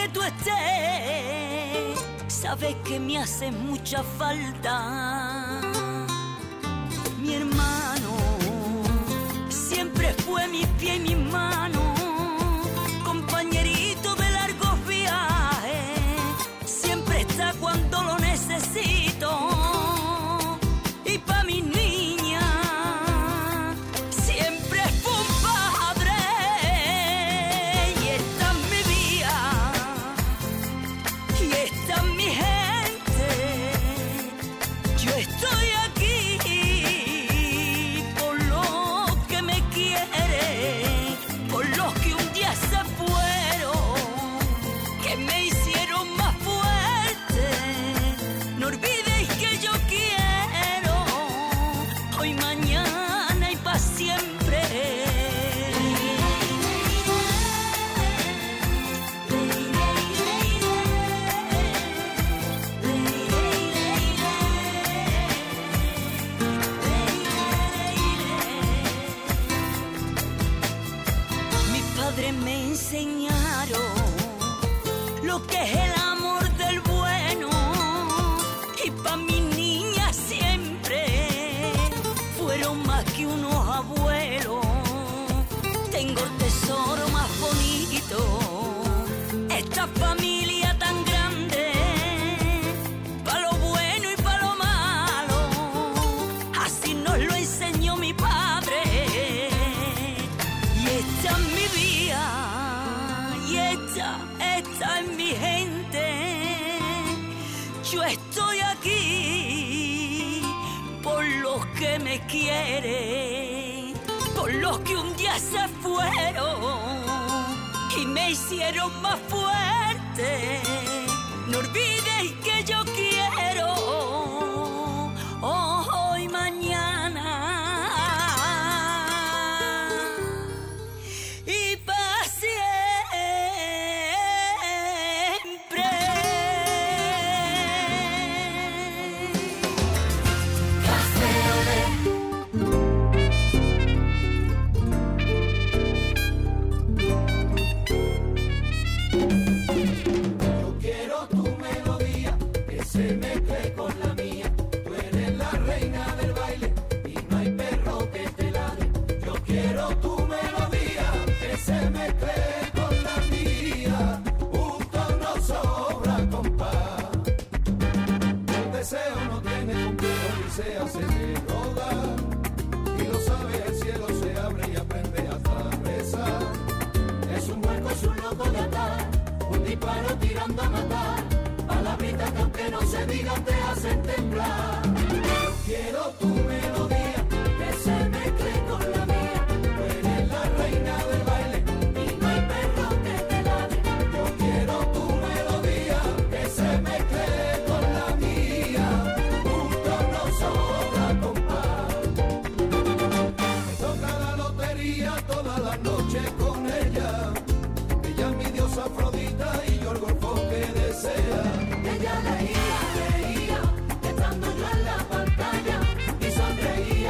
que tú estés, sabes que me hace mucha falta. Mi hermano siempre fue mi pie y mi mano, compañerito de largos viajes, siempre está cuando lo necesito. Y pa' mi niña siempre fue un padre, y esta es mi vida, y esta es mi gente. Yo estoy aquí por los que me quieren, por los que un día se fueron, que me hicieron más fuerte. No olvidéis que yo quiero hoy, mañana y pa' siempre. Mis padres me enseñaron lo que es el amor del bueno, y pa' mi niña siempre fueron más que unos abuelos. Tengo el tesoro más bonito, esta familia tan grande, pa' lo bueno y pa' lo malo, así nos lo enseñó mi padre. Y esta es mi vida, y esta es mi gente. Yo estoy aquí por los que me quieren, por los que un día se fueron y me hicieron más fuerte. No olvidéis que yo quiero hoy, mañana y pa' siempre. Yo quiero tu melodía, que se mezcle con la mía. Tú eres la reina del baile y no hay perro que te ladre. Yo quiero tu melodía, que se mezcle con la mía. Juntos nos sobra compás. El deseo no tiene complejo y se hace de roda. Y lo sabe, el cielo se abre y aprende a atravesar. Es un hueco, es un loco de atar, un disparo tirando a matar, palabritas que aunque no se digan te hacen temblar. Yo quiero tu melodía, que se mezcle con la mía. Tú eres la reina del baile y no hay perro que te ladre. Yo quiero tu melodía, que se mezcle con la mía. Juntos nos sobra compás. Me toca la lotería todas las noches con ella. Ella es mi diosa Afrodita y yo el golfo que desea. Ella leía, estando yo en la pantalla, y sonreía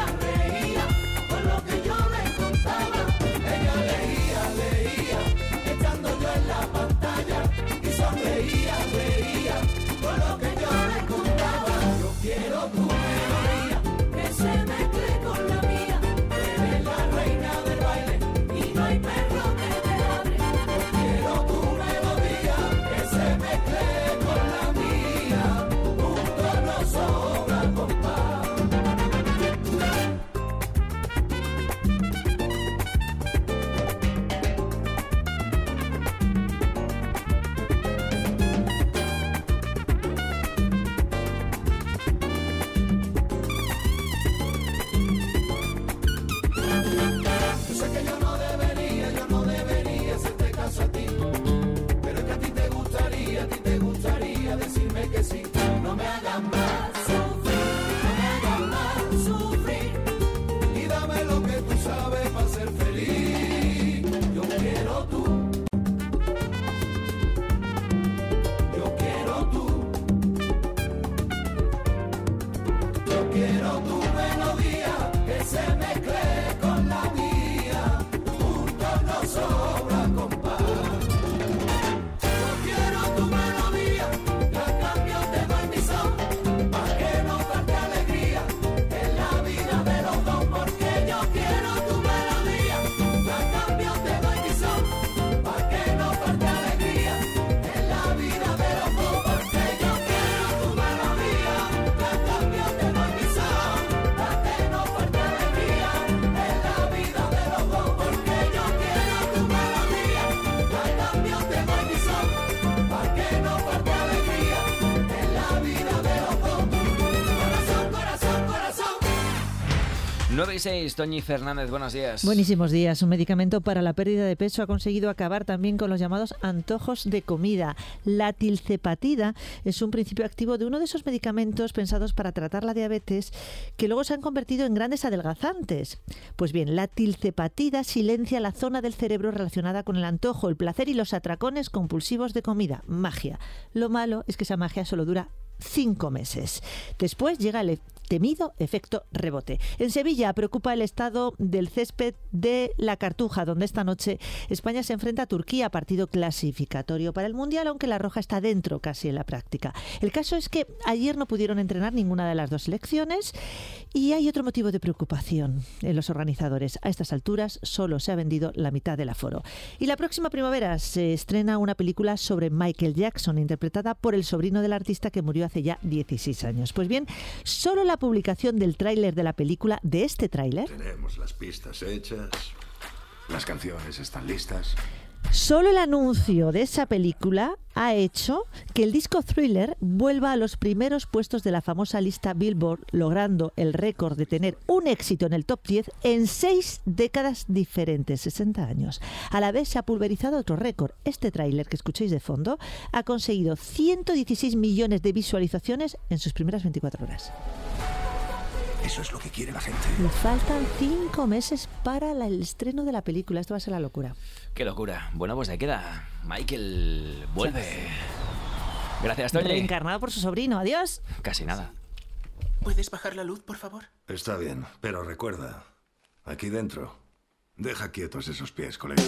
9:06, Toñi Fernández, buenos días. Buenísimos días. Un medicamento para la pérdida de peso ha conseguido acabar también con los llamados antojos de comida. La tilcepatida es un principio activo de uno de esos medicamentos pensados para tratar la diabetes que luego se han convertido en grandes adelgazantes. Pues bien, la tilcepatida silencia la zona del cerebro relacionada con el antojo, el placer y los atracones compulsivos de comida. Magia. Lo malo es que esa magia solo dura 5 meses. Después llega el temido efecto rebote. En Sevilla preocupa el estado del césped de la Cartuja, donde esta noche España se enfrenta a Turquía, partido clasificatorio para el Mundial, aunque la roja está dentro casi en la práctica. El caso es que ayer no pudieron entrenar ninguna de las dos selecciones y hay otro motivo de preocupación en los organizadores. A estas alturas solo se ha vendido la mitad del aforo. Y la próxima primavera se estrena una película sobre Michael Jackson, interpretada por el sobrino del artista que murió hace ya 16 años. Pues bien, solo la publicación del tráiler de la película, de este tráiler, tenemos las pistas hechas, las canciones están listas. Solo el anuncio de esa película ha hecho que el disco Thriller vuelva a los primeros puestos de la famosa lista Billboard, logrando el récord de tener un éxito en el top 10 en 6 décadas diferentes, 60 años. A la vez se ha pulverizado otro récord. Este tráiler que escucháis de fondo ha conseguido 116 millones de visualizaciones en sus primeras 24 horas. Eso es lo que quiere la gente. Le faltan 5 meses para el estreno de la película. Esto va a ser la locura. Qué locura. Bueno, pues ahí queda. Michael vuelve. Gracias, Toñi. Reencarnado por su sobrino. Adiós. Casi nada. ¿Puedes bajar la luz, por favor? Está bien, pero recuerda, aquí dentro, deja quietos esos pies, colega.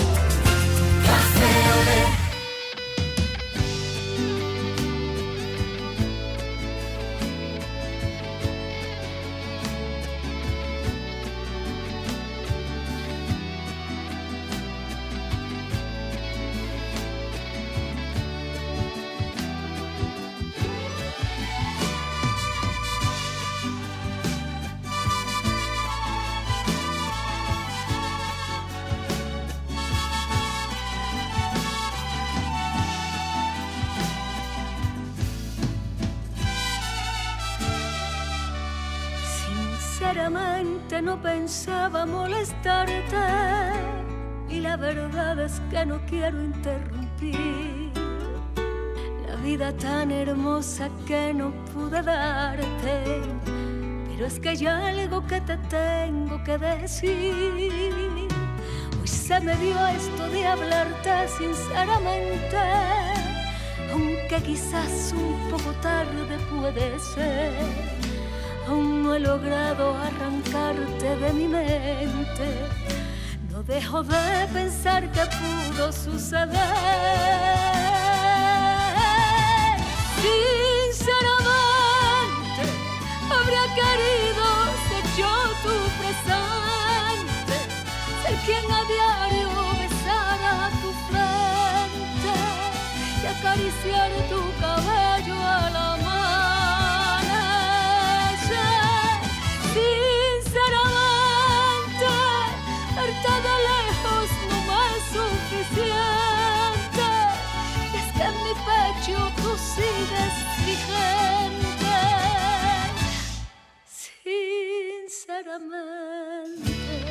Sinceramente no pensaba molestarte y la verdad es que no quiero interrumpir la vida tan hermosa que no pude darte, pero es que hay algo que te tengo que decir. Hoy se me dio esto de hablarte sinceramente, aunque quizás un poco tarde puede ser. Aún no he logrado arrancarte de mi mente. No dejo de pensar que pudo suceder. Sinceramente, habría querido ser yo tu presente, ser quien a diario besara tu frente y acariciar tu cabello a la mano. Tú sigues vigente, sinceramente.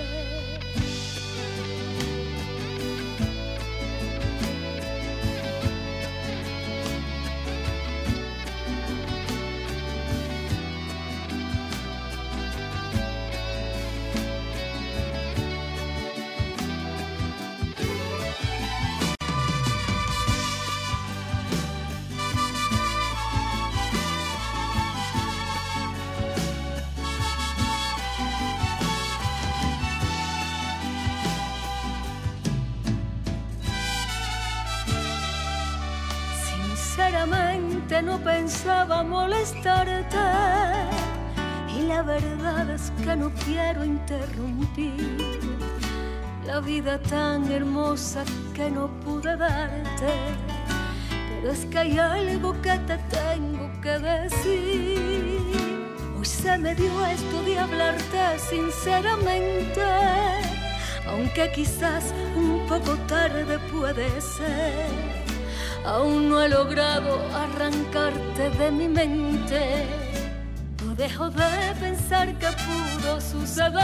Sinceramente no pensaba molestarte y la verdad es que no quiero interrumpir la vida tan hermosa que no pude darte, pero es que hay algo que te tengo que decir. Hoy se me dio esto de hablarte sinceramente, aunque quizás un poco tarde puede ser. Aún no he logrado arrancarte de mi mente. No dejo de pensar que pudo suceder.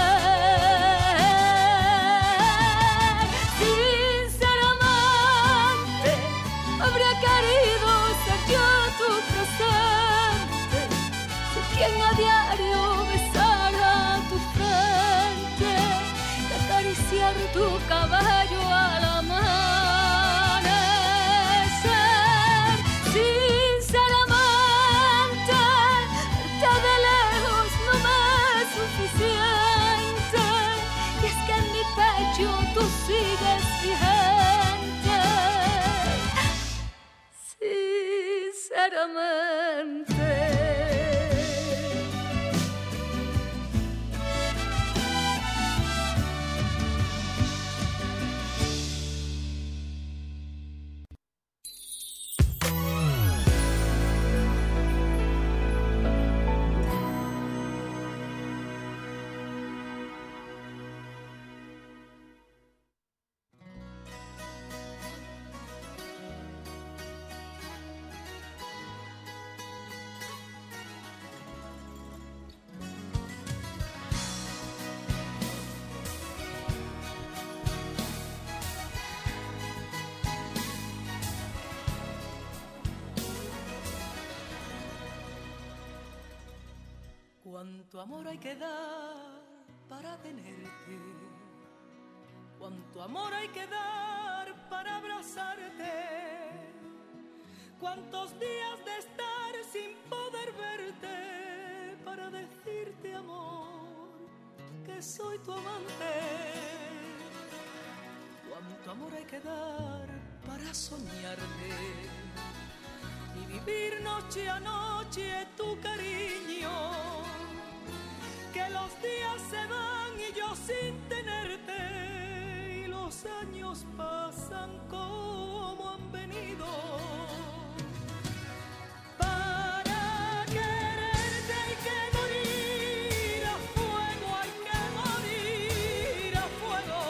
Sin ser amante, habría querido ser yo tu presente. Ser quien a diario besara tu frente, de acariciar tu cabello al amanecer. Sin ser amante, verte de lejos no me es suficiente. Y es que en mi pecho tú sigues vigente. Sinceramente. Cuánto amor hay que dar para tenerte, cuánto amor hay que dar para abrazarte, cuántos días de estar sin poder verte para decirte, amor, que soy tu amante. Cuánto amor hay que dar para soñarte y vivir noche a noche tu cariño. Que los días se van y yo sin tenerte, y los años pasan como han venido. Para quererte hay que morir a fuego, hay que morir a fuego.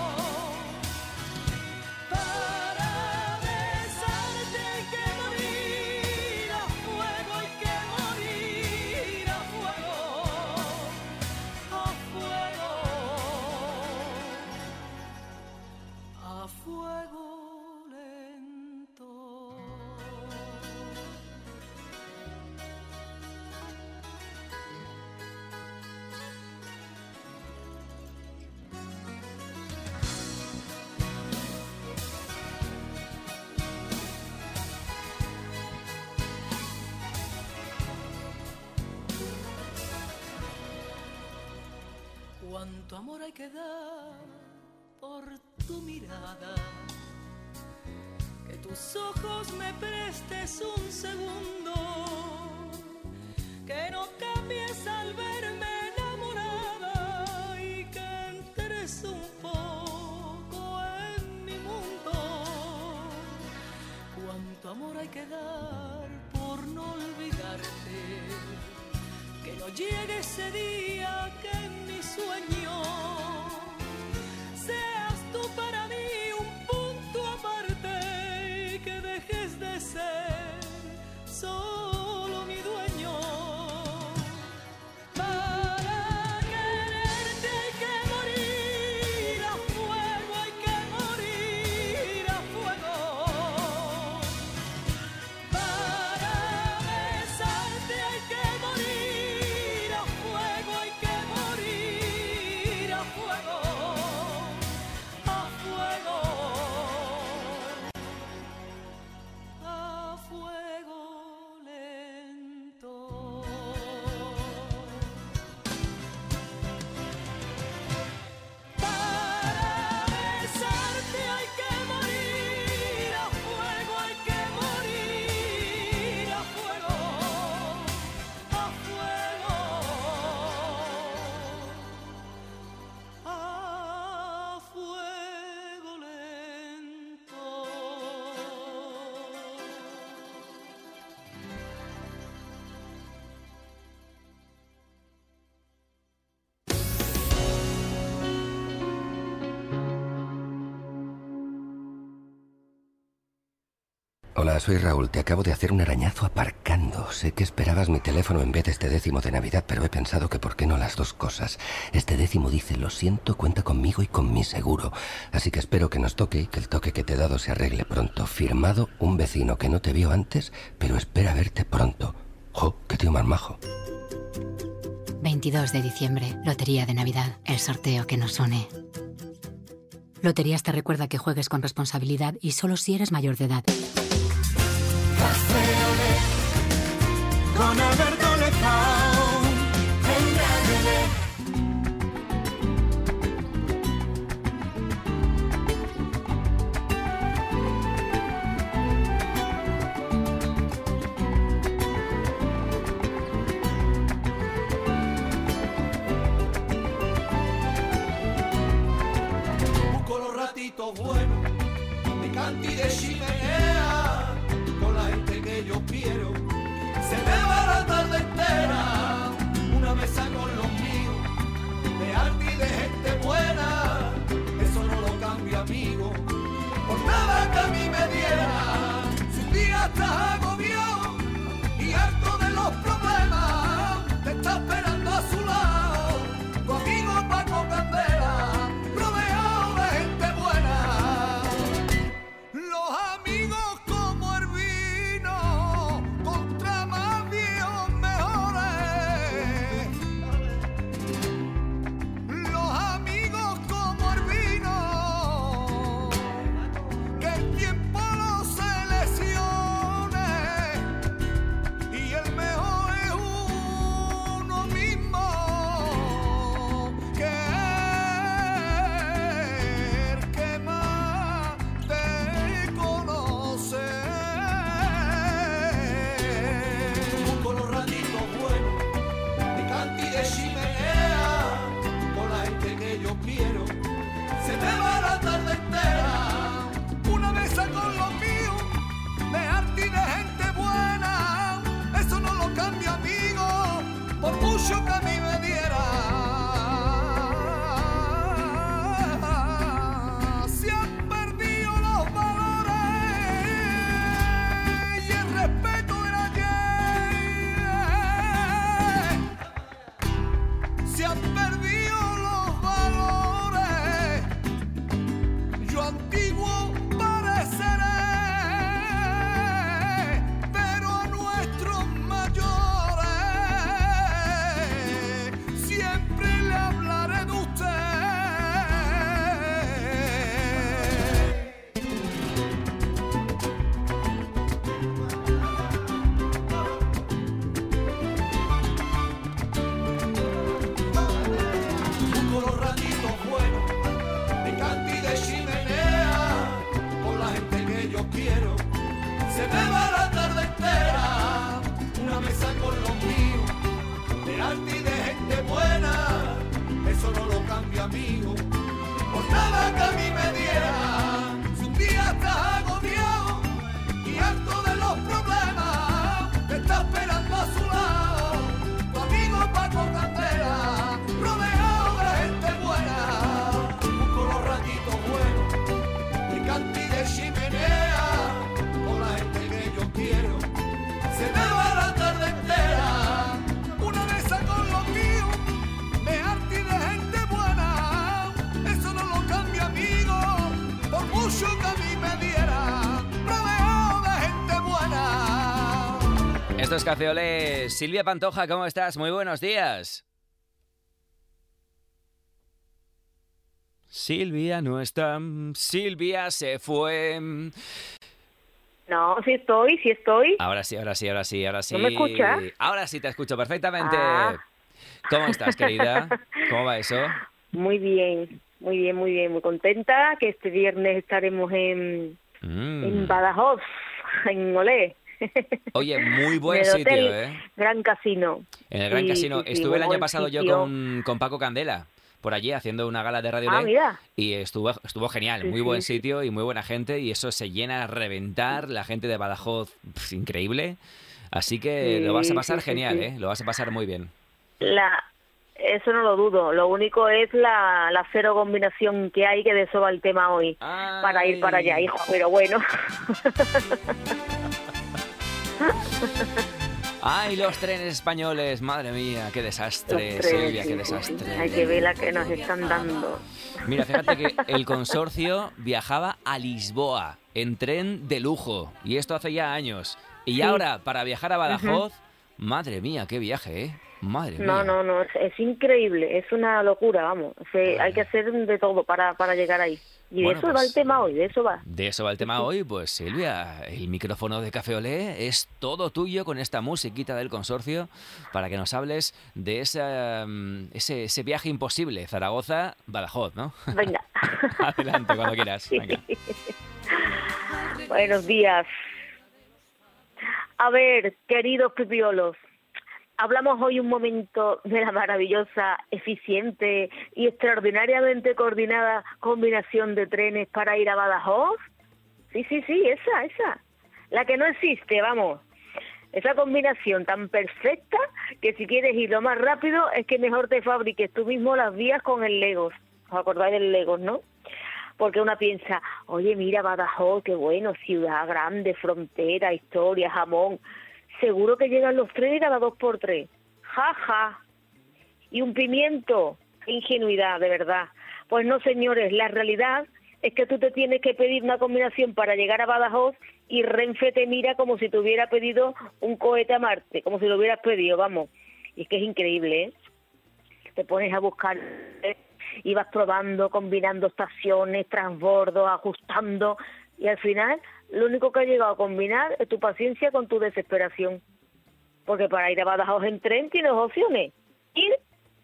Para besarte hay que morir a fuego, hay que morir a fuego. A fuego lento. Cuánto amor hay que dar por tu mirada, que tus ojos me prestes un segundo, que no cambies al verme enamorada y que entres un poco en mi mundo. Cuánto amor hay que dar por no olvidarte, que no llegue ese día que en mi sueño seas tú para mí un punto aparte y que dejes de ser solo Hola, soy Raúl. Te acabo de hacer un arañazo aparcando. Sé que esperabas mi teléfono en vez de este décimo de Navidad, pero he pensado que por qué no las dos cosas. Este décimo dice, lo siento, cuenta conmigo y con mi seguro. Así que espero que nos toque y que el toque que te he dado se arregle pronto. Firmado, un vecino que no te vio antes, pero espera verte pronto. ¡Jo, qué tío más majo! 22 de diciembre, Lotería de Navidad, el sorteo que nos une. Loterías te recuerda que juegues con responsabilidad y solo si eres mayor de edad. Café Olé, con Alberto Lezao, en Radio Olé. Busco los ratitos buenos de canti y de chimenea, con la gente que yo quiero. Se me va la tarde entera, una mesa con los míos, de arte y de gente buena, eso no lo cambio, amigo, por nada que a mí me diera. Si un día estás agobiado y harto de los problemas, te está esperando a su lado tu amigo Paco Candela, rodeado de gente buena. Los amigos como el vino, contra más viejos mejores. Los amigos como el vino, que el tiempo los seleccione, y el mejor es uno mismo, que el que más te conoce. Busco los ratitos buenos de canti y de chimenea, con la gente que yo quiero. Se me va la tarde entera, una mesa con los míos, de arte y de gente buena, eso no lo cambio, amigo, por mucho que a mí me diera. Se han perdido los valores y el respeto era ayer. Se han perdido los valores, yo antiguo pareceré, pero a nuestros mayores siempre le hablaré de usted. Busco los ratitos buenos de canti y de chimenea, con la gente que yo quiero. Se me va la tarde entera, una mesa con los míos, de arte y de gente buena, eso no lo cambio, amigo, por nada que a mí me diera. Si un día estás agobiado y harto de los problemas, te está esperando a su lado tu amigo Paco Candela, rodeado de gente buena. Busco los ratitos buenos de canti y de chimenea, con la gente que yo quiero. Se me va la tarde entera, una mesa con los míos, de arte y de gente buena, eso no lo cambio, amigo, por mucho que a mí me diera, rodeado de gente buena. Esto es Café Olé. Silvia Pantoja, ¿cómo estás? Muy buenos días. Silvia no está, Silvia se fue. No, sí estoy. Ahora sí. ¿No me escuchas? Ahora sí te escucho perfectamente. Ah. ¿Cómo estás, querida? ¿Cómo va eso? Muy bien, muy contenta que este viernes estaremos en Badajoz, en Olé. Oye, muy buen En el sitio, hotel ¿eh? Gran Casino. En el Gran Casino. Sí, Estuve el muy año buen pasado yo sitio. con Paco Candela, por allí, haciendo una gala de Radio Ah, Olé. mira. Y estuvo genial, Sí, muy sí, buen sí. sitio y muy buena gente, y eso se llena a reventar, la gente de Badajoz, increíble. Así que Sí, lo vas a pasar sí, sí, genial, sí. ¿eh? Lo vas a pasar muy bien. Eso no lo dudo. Lo único es la cero combinación que hay, que de eso va el tema hoy. Ay. Para ir para allá, hijo. Pero bueno. ¡Ay, los trenes españoles! Madre mía, qué desastre, Silvia, qué desastre. Hay que ver la que nos están dando. Mira, fíjate que el consorcio viajaba a Lisboa en tren de lujo, y esto hace ya años. Y ahora, para viajar a Badajoz, madre mía, qué viaje, ¿eh? Madre mía. No, es increíble, es una locura, vamos. Hay que hacer de todo para llegar ahí. Y Bueno, de eso va el tema hoy, de eso va. De eso va el tema hoy, pues Silvia, el micrófono de Café Olé es todo tuyo con esta musiquita del consorcio para que nos hables de ese viaje imposible, Zaragoza-Badajoz, ¿no? Venga. Adelante, cuando quieras. Venga. Buenos días. A ver, queridos pipiolos, hablamos hoy un momento de la maravillosa, eficiente y extraordinariamente coordinada combinación de trenes para ir a Badajoz. Sí, esa. La que no existe, vamos. Esa combinación tan perfecta que si quieres ir lo más rápido es que mejor te fabriques tú mismo las vías con el Legos. ¿Os acordáis del Legos, no? Porque una piensa, oye, mira Badajoz, qué bueno, ciudad grande, frontera, historia, jamón. Seguro que llegan los trenes cada 2x3. Ja. Y un pimiento. Qué ingenuidad, de verdad. Pues no, señores, la realidad es que tú te tienes que pedir una combinación para llegar a Badajoz y Renfe te mira como si te hubiera pedido un cohete a Marte, como si lo hubieras pedido, vamos. Y es que es increíble, ¿eh? Te pones a buscar y vas probando, combinando estaciones, transbordos, ajustando, y al final lo único que ha llegado a combinar es tu paciencia con tu desesperación. Porque para ir a Badajoz en tren tienes opciones. Ir,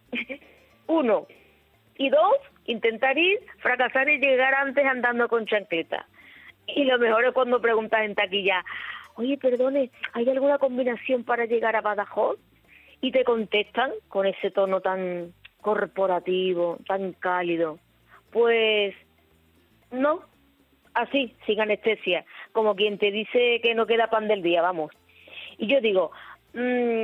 1. Y 2, intentar ir, fracasar y llegar antes andando con chancleta. Y lo mejor es cuando preguntas en taquilla, oye, perdone, ¿hay alguna combinación para llegar a Badajoz? Y te contestan con ese tono tan corporativo, tan cálido. Pues no, así, sin anestesia, como quien te dice que no queda pan del día, vamos. Y yo digo, que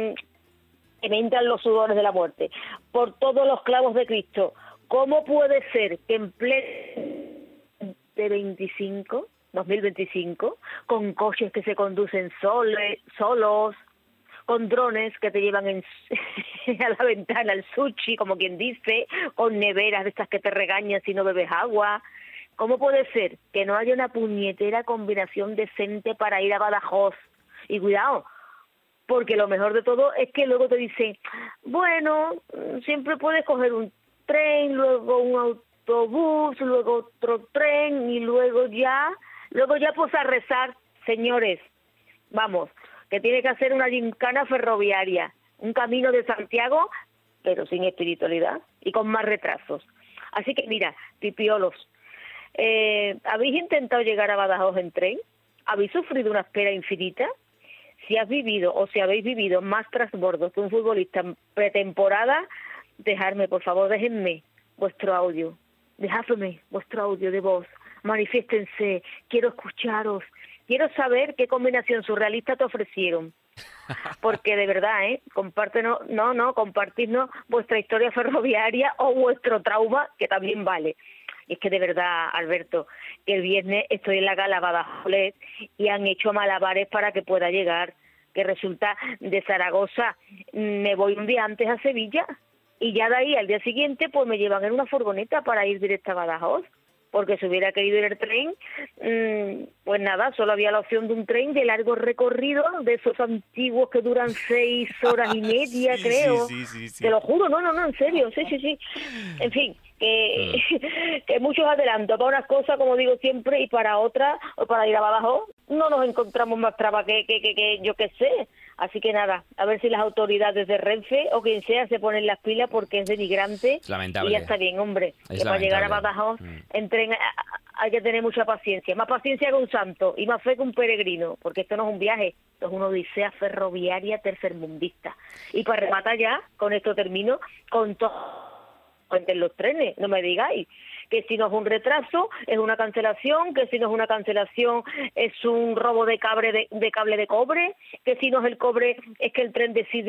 me entran los sudores de la muerte, por todos los clavos de Cristo, ¿cómo puede ser que en pleno de 2025, con coches que se conducen solos, con drones que te llevan a la ventana el sushi, como quien dice, con neveras de estas que te regañan si no bebes agua? ¿Cómo puede ser que no haya una puñetera combinación decente para ir a Badajoz? Y cuidado, porque lo mejor de todo es que luego te dicen, bueno, siempre puedes coger un tren, luego un autobús, luego otro tren y luego ya pues a rezar. Señores, vamos, que tiene que hacer una gincana ferroviaria, un camino de Santiago, pero sin espiritualidad y con más retrasos. Así que mira, pipiolos, ¿habéis intentado llegar a Badajoz en tren? ¿Habéis sufrido una espera infinita? Si has vivido o si habéis vivido más transbordos que un futbolista en pretemporada, dejadme, por favor, déjenme vuestro audio. Dejadme vuestro audio de voz. Manifiéstense, quiero escucharos. Quiero saber qué combinación surrealista te ofrecieron. Porque de verdad, compartirnos vuestra historia ferroviaria o vuestro trauma, que también vale. Y es que de verdad, Alberto, que el viernes estoy en la gala Badajoz y han hecho malabares para que pueda llegar, que resulta de Zaragoza me voy un día antes a Sevilla y ya de ahí al día siguiente pues me llevan en una furgoneta para ir directo a Badajoz. Porque si hubiera querido ir el tren, pues nada, solo había la opción de un tren de largo recorrido, de esos antiguos que duran 6 horas y media, creo. Sí. Te lo juro, no, en serio, sí. En fin, que muchos adelantos para unas cosas, como digo siempre, y para otras, o para ir a Badajoz, no nos encontramos más trabas que yo qué sé. Así que nada, a ver si las autoridades de Renfe o quien sea se ponen las pilas porque es denigrante. Es lamentable. Y ya está bien, hombre. Es que para llegar a lamentable. Badajoz en tren hay que tener mucha paciencia. Más paciencia que un santo y más fe que un peregrino. Porque esto no es un viaje, esto es una odisea ferroviaria tercermundista. Y para rematar ya, con esto termino, con todo en los trenes, no me digáis. Que si no es un retraso, es una cancelación, que si no es una cancelación, es un robo de cable de cobre, que si no es el cobre, es que el tren decide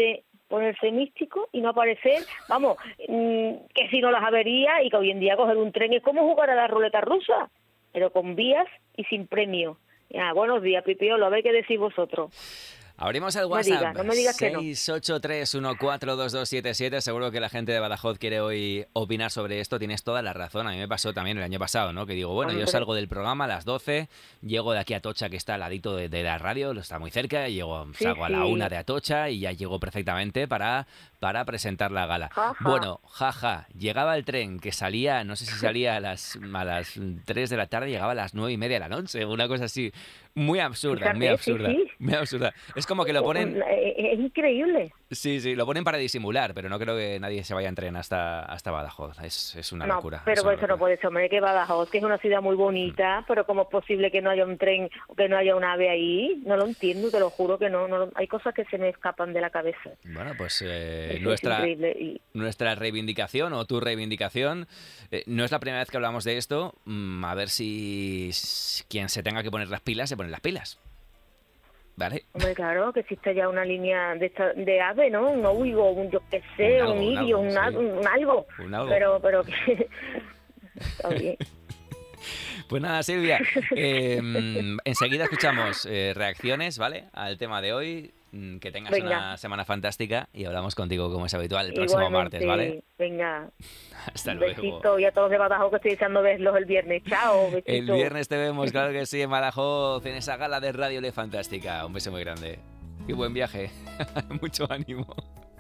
ponerse místico y no aparecer, vamos, que si no las averías y que hoy en día coger un tren es como jugar a la ruleta rusa, pero con vías y sin premio. Ya, buenos días, Pipiolo, a ver qué decís vosotros. Abrimos el WhatsApp, no me digas que no. 683142277. Seguro que la gente de Badajoz quiere hoy opinar sobre esto. Tienes toda la razón. A mí me pasó también el año pasado, ¿no? Que digo, bueno, yo salgo del programa a las 12, llego de aquí a Atocha, que está al ladito de la radio, está muy cerca, salgo a la 1 de Atocha y ya llego perfectamente para presentar la gala. Bueno, llegaba el tren que salía, no sé si salía a las 3 de la tarde, llegaba a las 9:30 de la noche, una cosa así. Muy absurda, muy absurda. Sí. Muy absurda. Es como que lo ponen... Es increíble. Sí, lo ponen para disimular, pero no creo que nadie se vaya en tren hasta Badajoz. Es una locura. Pero por eso no puede ser, hombre, que Badajoz, que es una ciudad muy bonita, pero ¿cómo es posible que no haya un tren o que no haya un AVE ahí? No lo entiendo, te lo juro que no. Hay cosas que se me escapan de la cabeza. Bueno, pues nuestra reivindicación o tu reivindicación, no es la primera vez que hablamos de esto. A ver si quien se tenga que poner las pilas se pone las pilas. ¿Vale? Hombre, claro, que existe ya una línea de AVE, ¿no? Un Ouigo, un yo qué sé, un Irio, un algo. Pero que... Está bien. Pues nada, Silvia, enseguida escuchamos reacciones, ¿vale? Al tema de hoy. Que tengas una semana fantástica y hablamos contigo como es habitual el próximo martes, ¿vale? Venga. Hasta luego. Besito y a todos de Badajoz que estoy deseando verlos el viernes. Chao, besito. El viernes te vemos, claro que sí, en Badajoz, en esa gala de Radio Le Fantástica. Un beso muy grande. Y buen viaje. Mucho ánimo.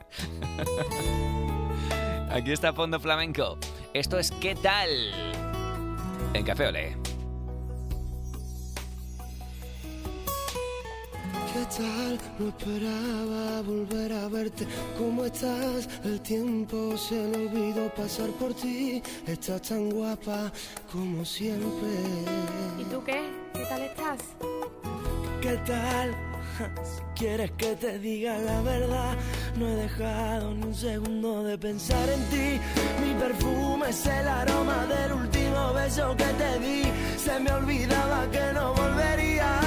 Aquí está Fondo Flamenco. Esto es ¿Qué tal? En Café Olé. ¿Qué tal? No esperaba volver a verte. ¿Cómo estás? El tiempo se le olvidó pasar por ti. Estás tan guapa como siempre. ¿Y tú qué? ¿Qué tal estás? ¿Qué tal? Si quieres que te diga la verdad, no he dejado ni un segundo de pensar en ti. Mi perfume es el aroma del último beso que te di. Se me olvidaba que no volvería.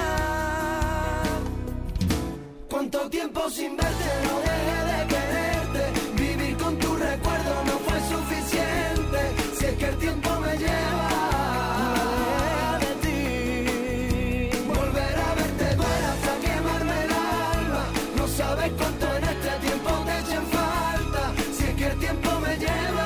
Cuánto tiempo sin verte, no dejé de quererte. Vivir con tu recuerdo no fue suficiente. Si es que el tiempo me lleva de ti. Volver a verte duele hasta quemarme el alma. No sabes cuánto en este tiempo te eché en falta. Si es que el tiempo me lleva.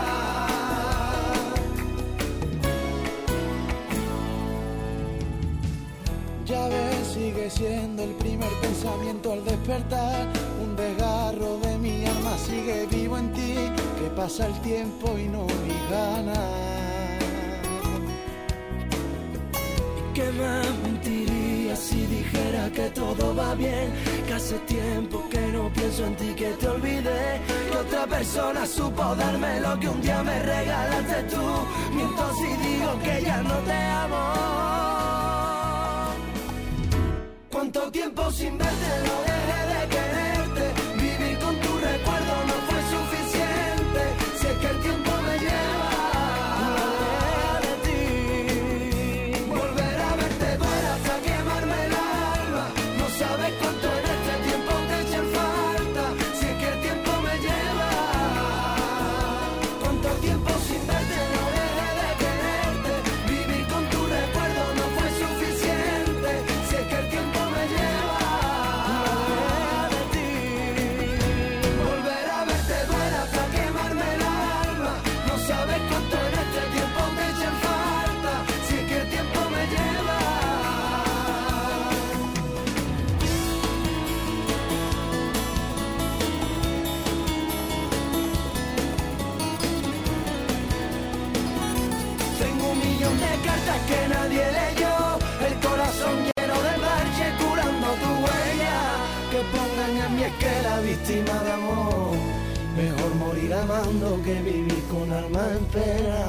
Ya ves, sigue siendo el primer pensamiento al despertar. Un desgarro de mi alma sigue vivo en ti. Que pasa el tiempo y no vi ganas. ¿Y qué más mentiría si dijera que todo va bien? Que hace tiempo que no pienso en ti, que te olvidé. Que otra persona supo darme lo que un día me regalaste tú. Miento si digo que ya no te amo. Cuánto tiempo sin verte, no dejé de quererte. Vivir con tu recuerdo no fue suficiente. Si es que el tiempo me lleva de ti. Volver a verte duele hasta quemarme el alma. No sabes cuánto en este tiempo te eché en falta. Si es que el tiempo me lleva. Cuánto tiempo sin verte, no dejé de quererte. Vivir con tu recuerdo no fue suficiente. Si es que el tiempo me lleva de ti. Volver a verte duele hasta quemarme el alma. No sabes cuánto en este tiempo te eché en falta. Si es que el tiempo me lleva. Tengo un millón de cartas que nadie leyó. El corazón lleno de parche curando tu huella. Que pongan en mi esquela víctima de amor. Mejor morir amando que vivir con alma en pena.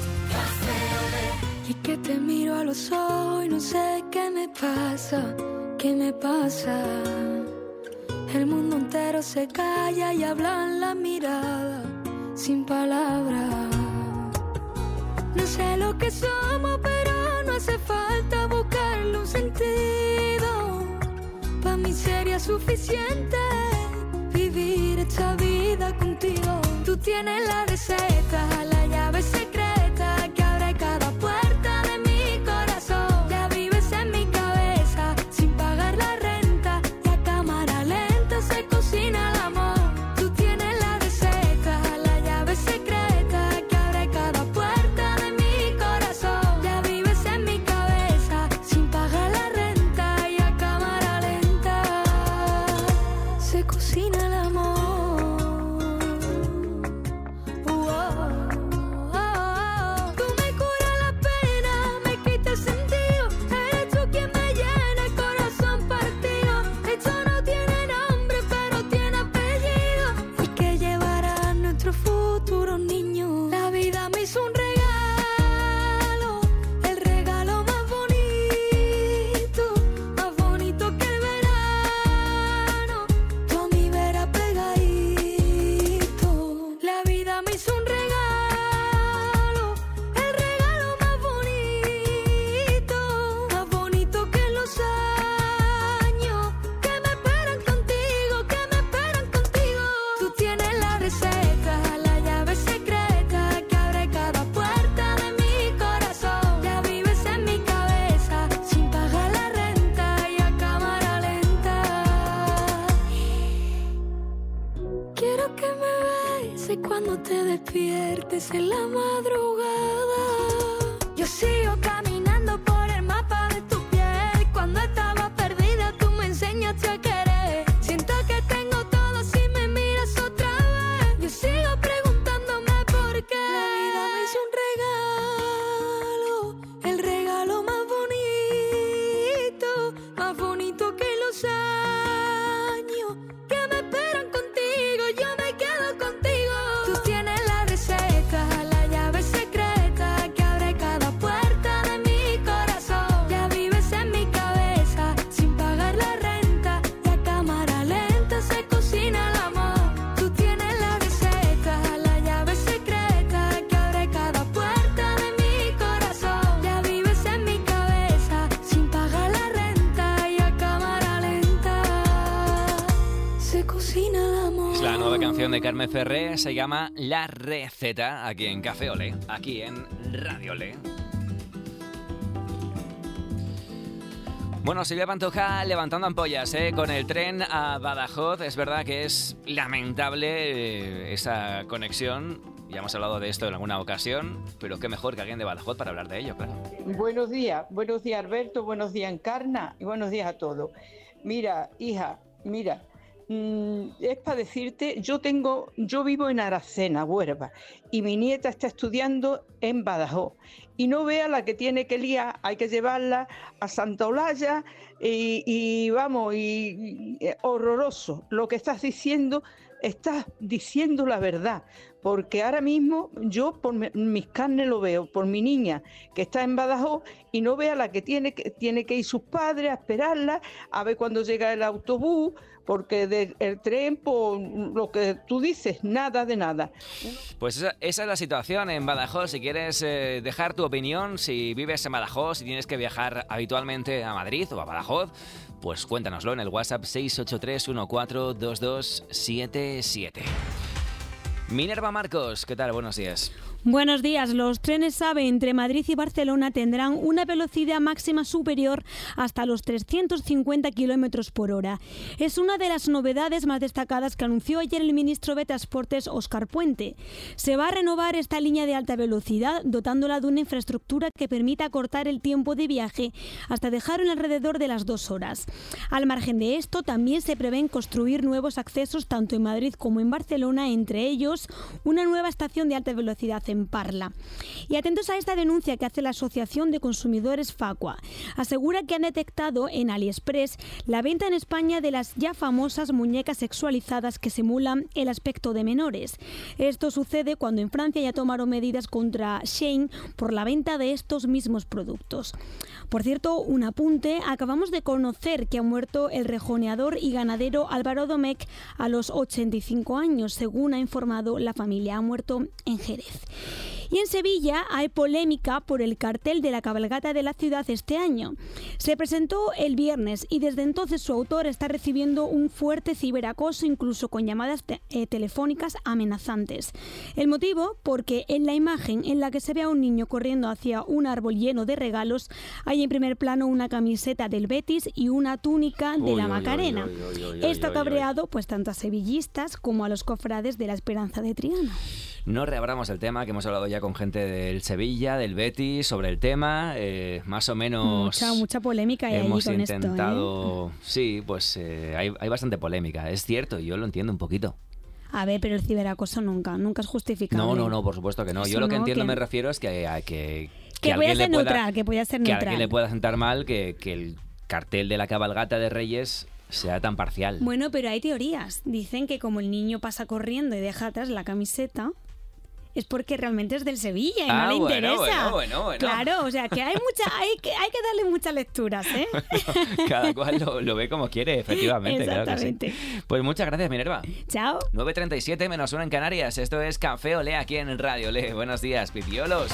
Y es que te miro a los ojos y no sé qué me pasa. ¿Qué me pasa? El mundo entero se calla y hablan la mirada sin palabras. No sé lo que somos, pero no hace falta buscarle un sentido. Pa' mí sería suficiente vivir esta vida contigo. Tú tienes la receta, la llave secreta que abre cada puerta de mi corazón. Ya vives en mi cabeza sin pagar la renta y a cámara lenta se cocina el amor. Tú tienes la receta, la llave secreta que abre cada puerta de mi corazón. Ya vives en mi cabeza sin pagar la renta y a cámara lenta se cocina el amor. Cuando te despiertes en la madrugada, yo sigo caminando por el mapa de tu piel. Cuando estaba perdida tú me enseñaste a querer. Siento que tengo todo si me miras otra vez. Yo sigo preguntándome por qué. La vida me hizo un regalo, el regalo más bonito que los años que me esperan contigo. Yo me quedo contigo. De Carmen Ferré se llama La Receta, aquí en Café Olé, aquí en Radio Olé. Bueno, Silvia Pantoja levantando ampollas con el tren a Badajoz. Es verdad que es lamentable esa conexión. Ya hemos hablado de esto en alguna ocasión, pero qué mejor que alguien de Badajoz para hablar de ello, claro. Buenos días Alberto, buenos días Encarna y buenos días a todos. Mira, hija, es para decirte, yo vivo en Aracena, Huelva, y mi nieta está estudiando en Badajoz. Y no vea la que tiene que liar, hay que llevarla a Santa Olalla y horroroso. Lo que estás diciendo la verdad, porque ahora mismo yo por mis carnes lo veo, por mi niña que está en Badajoz y no vea la que tiene que ir sus padres a esperarla, a ver cuándo llega el autobús, porque el tren, por lo que tú dices, nada de nada. Pues esa es la situación en Badajoz. Si quieres dejar tu opinión, si vives en Badajoz, si tienes que viajar habitualmente a Madrid o a Badajoz, pues cuéntanoslo en el WhatsApp 683142277. Minerva Marcos, ¿qué tal? Buenos días. Buenos días. Los trenes AVE entre Madrid y Barcelona tendrán una velocidad máxima superior hasta los 350 kilómetros por hora. Es una de las novedades más destacadas que anunció ayer el ministro de Transportes, Óscar Puente. Se va a renovar esta línea de alta velocidad, dotándola de una infraestructura que permita acortar el tiempo de viaje hasta dejarlo en alrededor de las 2 horas. Al margen de esto, también se prevén construir nuevos accesos tanto en Madrid como en Barcelona, entre ellos años una nueva estación de alta velocidad en Parla. Y atentos a esta denuncia que hace la Asociación de Consumidores Facua. Asegura que han detectado en AliExpress la venta en España de las ya famosas muñecas sexualizadas que simulan el aspecto de menores. Esto sucede cuando en Francia ya tomaron medidas contra Shein por la venta de estos mismos productos. Por cierto, un apunte, acabamos de conocer que ha muerto el rejoneador y ganadero Álvaro Domecq a los 85 años, según ha informado la familia. Ha muerto en Jerez. Y en Sevilla hay polémica por el cartel de la cabalgata de la ciudad este año. Se presentó el viernes y desde entonces su autor está recibiendo un fuerte ciberacoso, incluso con llamadas telefónicas amenazantes. El motivo, porque en la imagen en la que se ve a un niño corriendo hacia un árbol lleno de regalos, hay en primer plano una camiseta del Betis y una túnica de la Macarena. Esto ha cabreado pues tanto a sevillistas como a los cofrades de la Esperanza de Triana. No reabramos el tema, que hemos hablado ya con gente del Sevilla, del Betis, sobre el tema, más o menos... Mucha polémica hay hemos ahí con intentado... esto, ¿eh? Sí, pues hay bastante polémica, es cierto, yo lo entiendo un poquito. A ver, pero el ciberacoso nunca es justificable. No, por supuesto que no. Eso yo lo que no, entiendo que... me refiero es que pueda ser neutral, que pueda ser neutral. Que a alguien le pueda sentar mal que el cartel de la cabalgata de Reyes sea tan parcial. Bueno, pero hay teorías. Dicen que como el niño pasa corriendo y deja atrás la camiseta, es porque realmente es del Sevilla y no le interesa. Bueno. Claro, o sea que hay que darle muchas lecturas, ¿eh? Cada cual lo ve como quiere, efectivamente. Exactamente. Claro que sí. Pues muchas gracias, Minerva. Chao. 9:37 menos 1 en Canarias. Esto es Café Olé aquí en Radio Olé. Buenos días, pipiolos.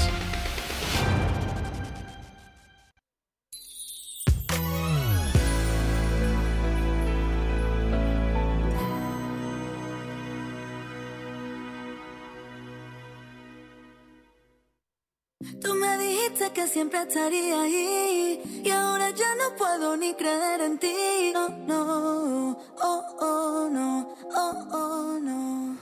Tú me dijiste que siempre estaría ahí y ahora ya no puedo ni creer en ti. No, no.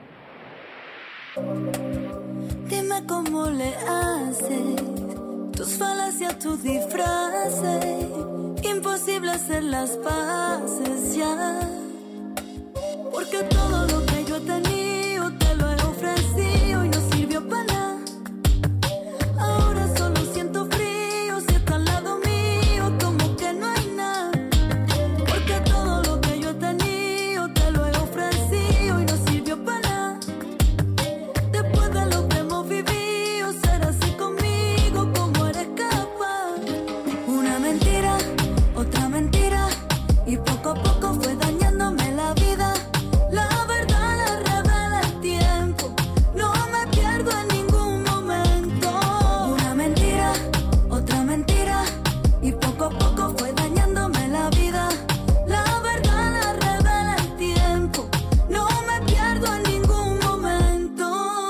Dime cómo le haces, tus falacias, tus disfraces, imposible hacer las paces ya. Porque todo lo que yo he tenido te lo he ofrecido y no sirvió para nada. Ahora solo siento frío si está al lado mío, como que no hay nada. Porque todo lo que yo he tenido te lo he ofrecido y no sirvió para nada. Después de lo que hemos vivido, ser así conmigo, como eres capaz. Una mentira, otra mentira, y poco a poco fue dañándome la vida. La verdad la revela el tiempo, no me pierdo en ningún momento. Una mentira, otra mentira, y poco a poco fue dañándome la vida. La verdad la revela el tiempo, no me pierdo en ningún momento.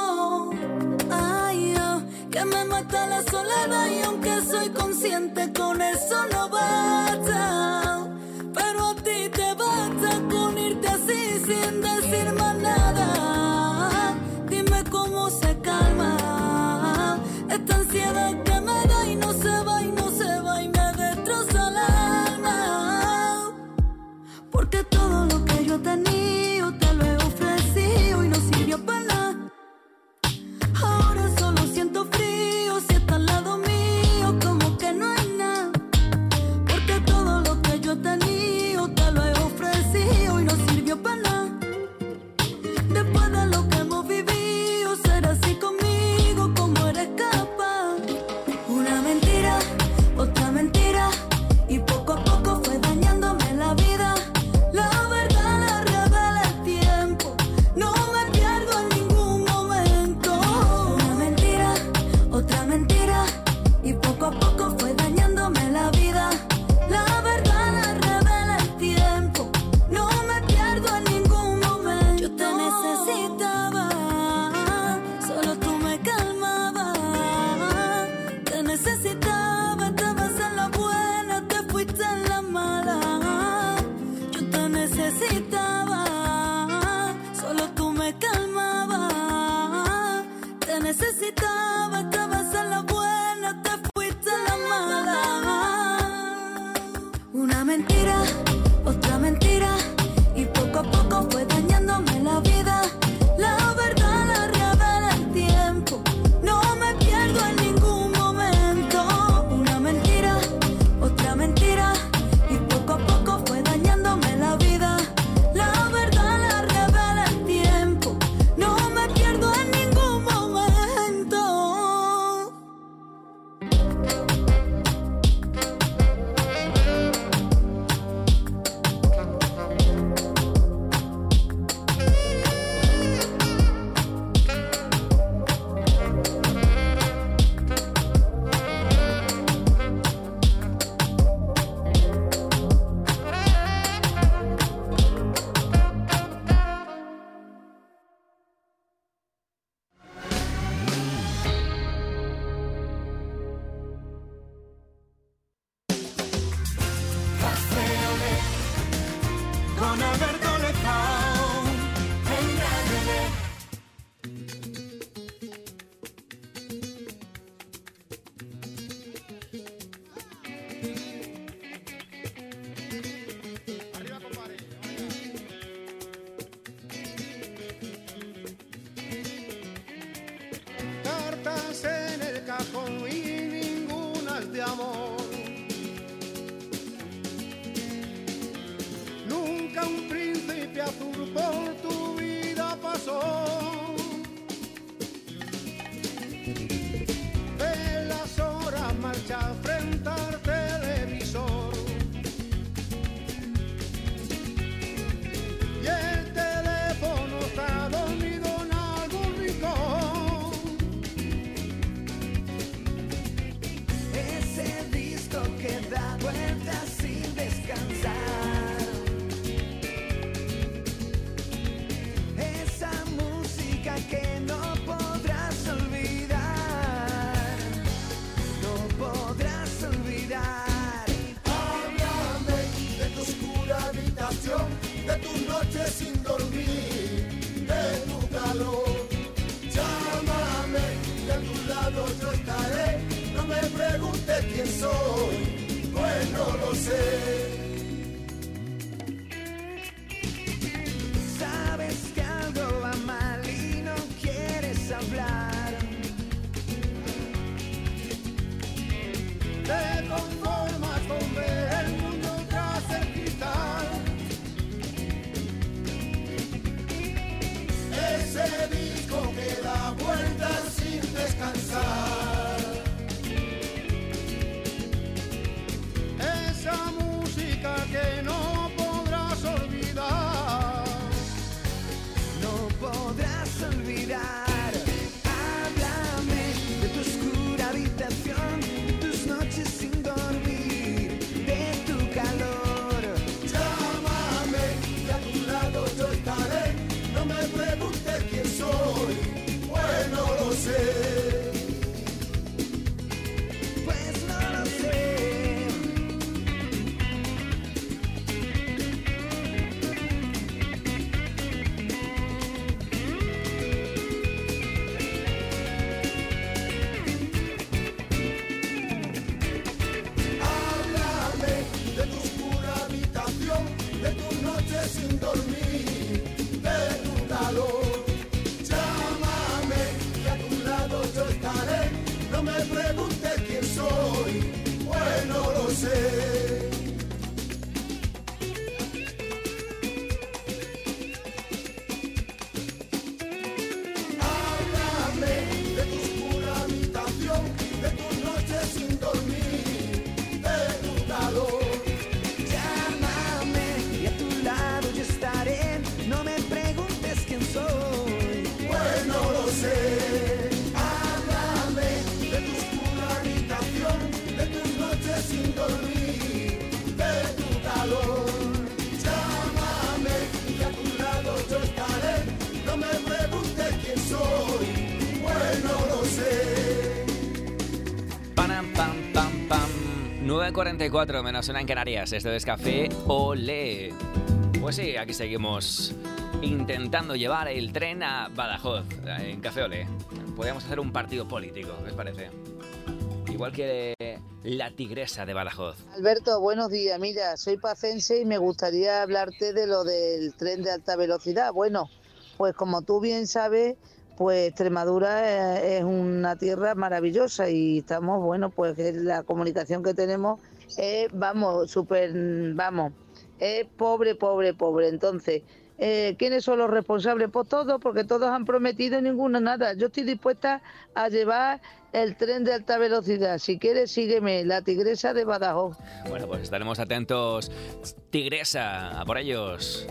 Ay, que me mata la soledad y aunque soy consciente con eso no basta. Pero a ti te basta con irte así sin decir más nada. Dime cómo se calma esta ansiedad que me da y no se va y no se va y me destroza el alma. Porque todo lo que yo he tenido te lo he ofrecido y no sirvió para nada. Ahora solo siento frío si está al lado mío, como que no hay nada. Porque todo lo que yo he tenido te lo he ofrecido y no sirvió para nada. Después de lo que hemos vivido, ser así conmigo, como eres capaz. Una mentira, otra mentira, y poco a poco fue dañándome la vida. La verdad la revela el tiempo, no me pierdo en ningún momento. Una mentira, otra mentira, y poco a poco fue dañándome la vida. La verdad la revela el tiempo, no me pierdo en ningún momento. Yo te necesitaba, solo tú me calmabas. Te necesitaba, estabas en la buena, te fuiste en la mala. Yo te necesitaba, solo tú me calmabas. Te necesitaba, estabas en la buena, te fuiste en la mala. marcha frente al televisor. Y el teléfono está dormido en algún rincón. Ese disco que da vueltas sin descansar. Esa música que no podrás olvidar. No podrás olvidar. Háblame de tu oscura habitación, de tus noches sin dormir, de tu calor. Llámame y a tu lado yo estaré. No me preguntes quién soy, pues no lo sé. Sabes que algo va mal y no quieres hablar. Te conformas con ver el mundo tras el cristal. Ese disco que da vueltas sin descansar. Esa música que no podrás olvidar. No podrás olvidar. Háblame de tu oscura habitación, de tus noches sin dormir, de tu calor. Llámame y a tu lado yo estaré. No me preguntes quién soy, pues no lo sé. Pues no lo sé. Háblame de tu oscura habitación, de tus noches sin dormir, de tu calor. Llámame y a tu lado yo estaré. No me preguntes quién soy, pues no lo sé. Háblame de tu oscura habitación, de tus noches sin dormir, de tu calor. Llámame y a tu lado yo estaré. No me preguntes quién soy. Pues no lo sé. Háblame de tu oscura habitación, de tus noches sin dormir, de tu calor. Llámame y a tu lado yo estaré. No me preguntes quién soy, pues no lo sé. Pam, pam, pam, pam. 9:44 menos una en Canarias. Esto es Café Olé. Pues sí, aquí seguimos intentando llevar el tren a Badajoz, en Café Olé. Podríamos hacer un partido político, ¿qué os parece? Igual que la Tigresa de Badajoz. Alberto, buenos días. Mira, soy pacense y me gustaría hablarte de lo del tren de alta velocidad. Bueno, pues como tú bien sabes, pues Extremadura es una tierra maravillosa y estamos, bueno, pues la comunicación que tenemos es, vamos, súper, vamos, es pobre, pobre, pobre. Entonces, ¿quiénes son los responsables? Pues todos, porque todos han prometido y ninguno nada. Yo estoy dispuesta a llevar el tren de alta velocidad. Si quieres, sígueme, la Tigresa de Badajoz. Bueno, pues estaremos atentos. Tigresa, a por ellos.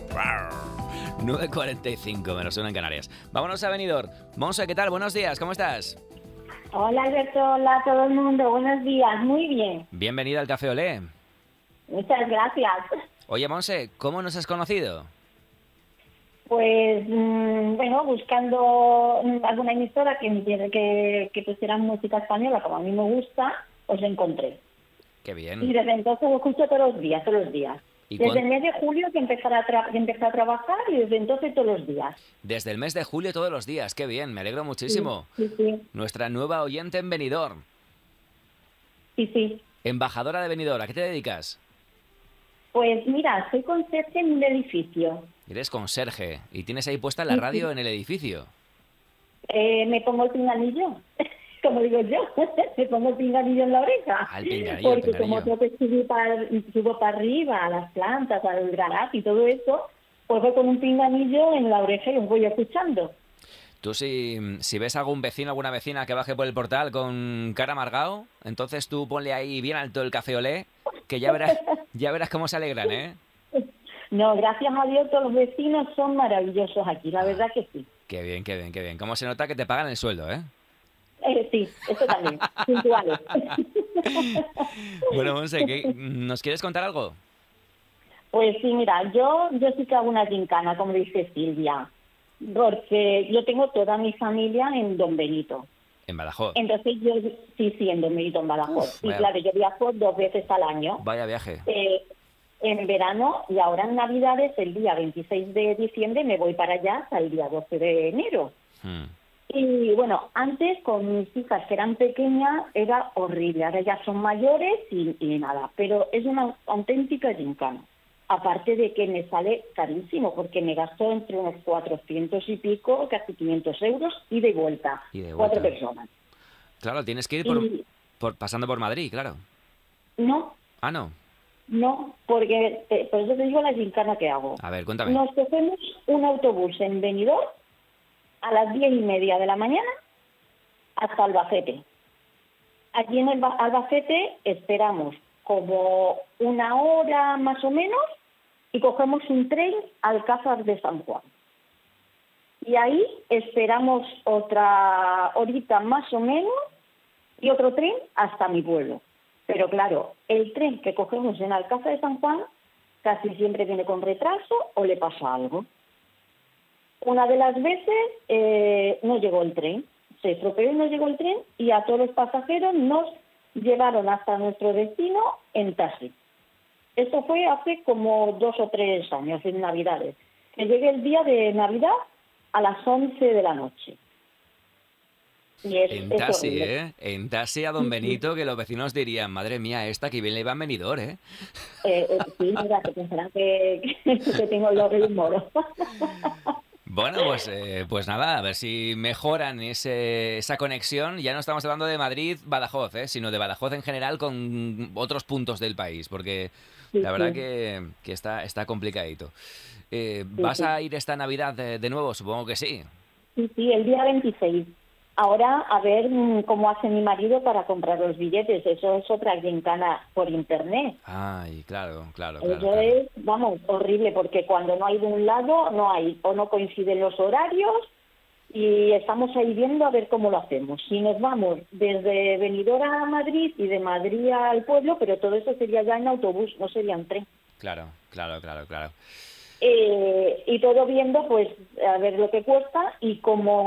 9:45 menos una en Canarias. Vámonos a Benidorm. Monse, ¿qué tal? Buenos días, ¿cómo estás? Hola Alberto, hola a todo el mundo, buenos días, muy bien. Bienvenida al Café Olé. Muchas gracias. Oye, Monse, ¿cómo nos has conocido? Pues, bueno, buscando alguna emisora que pusiera música española, como a mí me gusta, pues lo encontré. Qué bien. Y desde entonces lo escucho todos los días. ¿Y Desde el mes de julio que empecé a trabajar y desde entonces todos los días. Desde el mes de julio todos los días, qué bien, me alegro muchísimo. Sí, sí. Nuestra nueva oyente en Benidorm. Sí, sí. Embajadora de Benidorm, ¿a qué te dedicas? Pues mira, soy conserje en un edificio. Eres conserje y tienes ahí puesta la radio en el edificio. Me pongo el pinganillo, como digo yo, me pongo el pinganillo en la oreja. El pinganillo, porque como tengo que subo para arriba, a las plantas, al garaje y todo eso, pues voy con un pinganillo en la oreja y os voy escuchando. Tú si ves algún vecino, alguna vecina que baje por el portal con cara amargado, entonces tú ponle ahí bien alto el café olé, que ya verás cómo se alegran, ¿eh? No, gracias a Dios todos los vecinos son maravillosos aquí, la verdad que sí. Qué bien, qué bien, qué bien. ¿Cómo se nota que te pagan el sueldo, eh? Sí, eso también, puntuales. Bueno, Monse, ¿nos quieres contar algo? Pues sí, mira, yo sí que hago una gincana, como dice Silvia, porque yo tengo toda mi familia en Don Benito. ¿En Badajoz? Entonces yo, sí, en Don Benito, en Badajoz. Y claro, yo viajo 2 veces al año. Vaya viaje. En verano y ahora en Navidades, el día 26 de diciembre, me voy para allá hasta el día 12 de enero. Y bueno, antes con mis hijas que eran pequeñas era horrible, ahora ya son mayores y nada, pero es una auténtica gincana. Aparte de que me sale carísimo, porque me gasto entre unos 400 y pico, casi 500 euros, ida y vuelta. 4 personas. Claro, tienes que ir pasando por Madrid, claro. No. Ah, no. No, porque por eso te digo la gincana que hago. A ver, cuéntame. Nos cogemos un autobús en Benidorm a las 10:30 de la mañana hasta Albacete. Allí en Albacete esperamos como 1 hora más o menos y cogemos un tren al Alcázar de San Juan. Y ahí esperamos otra horita más o menos y otro tren hasta mi pueblo. Pero claro, el tren que cogemos en Alcázar de San Juan casi siempre viene con retraso o le pasa algo. Una de las veces no llegó el tren, se estropeó y no llegó el tren y a todos los pasajeros nos llevaron hasta nuestro destino en taxi. Esto fue hace como 2 o 3 años, en Navidades. Que llegué el día de Navidad a las 11 de la noche. En taxi, ¿eh? En taxi a Don Benito, que los vecinos dirían, madre mía, esta que bien le va en Benidorm, ¿eh? Sí, mira, que pensarán que tengo el humor. Bueno, pues nada, a ver si mejoran esa conexión. Ya no estamos hablando de Madrid-Badajoz, sino de Badajoz en general con otros puntos del país, porque la verdad que está complicadito. ¿Vas a ir esta Navidad de nuevo? Supongo que sí. Sí, el día 26. Ahora, a ver cómo hace mi marido para comprar los billetes. Eso es otra gincana por internet. Ay, claro. Eso es, vamos, horrible, porque cuando no hay de un lado, no hay, o no coinciden los horarios, y estamos ahí viendo a ver cómo lo hacemos. Si nos vamos desde Benidorm a Madrid y de Madrid al pueblo, pero todo eso sería ya en autobús, no sería en tren. Claro. Y todo viendo, pues, a ver lo que cuesta y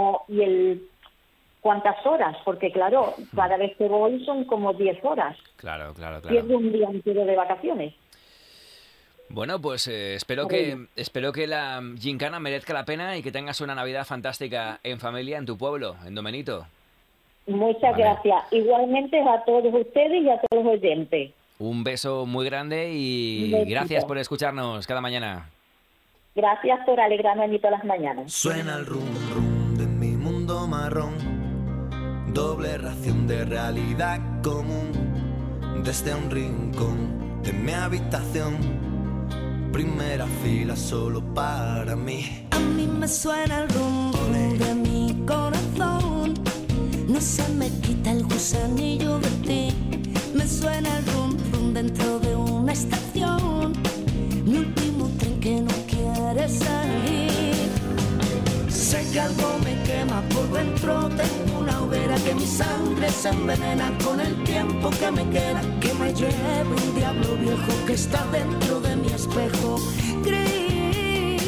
cuántas horas, porque claro, cada vez que voy son como 10 horas. Claro. Y es un día entero de vacaciones. Bueno, pues espero que la gincana merezca la pena y que tengas una Navidad fantástica en familia, en tu pueblo, en Don Benito. Muchas gracias. Igualmente a todos ustedes y a todos los oyentes. Un beso muy grande y gracias por escucharnos cada mañana. Gracias por alegrarme a mí todas las mañanas. Suena el rum rum de mi mundo marrón. Doble ración de realidad común. Desde un rincón de mi habitación. Primera fila solo para mí. A mí me suena el rum rum de mi corazón. No se me quita el gusanillo de ti. Me suena el rum rum dentro de una estación. Mi último tren que no quiere salir. Sé que algo me quema por dentro. Tengo una hoguera que mi sangre se envenena con el tiempo que me queda. Que me lleve un diablo viejo que está dentro de mi espejo gris.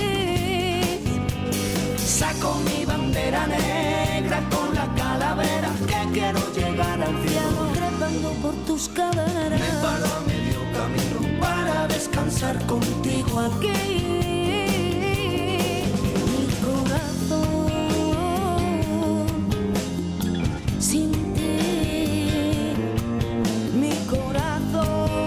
Saco mi bandera negra con la calavera que quiero llegar al cielo trepando por tus caderas. Me paro a medio camino para descansar contigo aquí. Sin ti, mi corazón,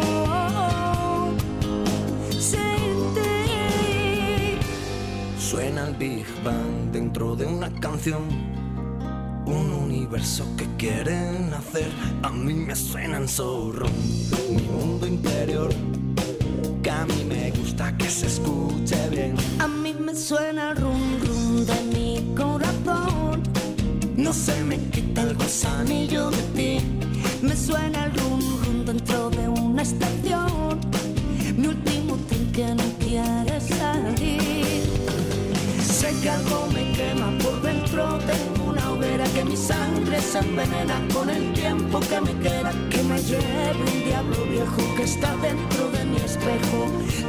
sin ti. Suena el Big Bang dentro de una canción. Un universo que quiere nacer. A mí me suena en zorro mi mundo interior. Que a mí me gusta que se escuche bien. A mí me suena el rum rum de mi corazón. no se me quita el gusanillo de ti. Me suena el rum rum dentro de una estación, mi último tren que no quiere salir. Sé que algo me quema por dentro, tengo una hoguera que mi sangre se envenena con el tiempo que me queda, que me lleve un diablo viejo que está dentro de mi espejo